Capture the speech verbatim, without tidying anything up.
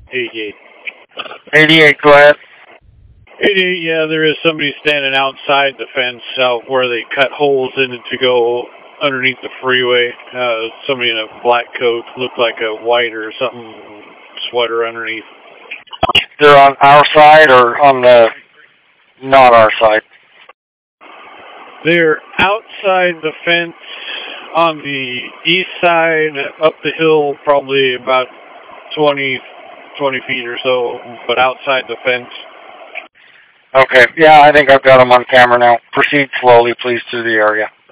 eighty-eight. eighty-eight, go ahead. eighty-eight, yeah, there is somebody standing outside the fence out where they cut holes in it to go underneath the freeway. Uh, somebody in a black coat, looked like a white or something sweater underneath. They're on our side or on the not our side? They're outside the fence on the east side, up the hill, probably about twenty, twenty feet or so, but outside the fence. Okay, yeah, I think I've got them on camera now. Proceed slowly, please, through the area.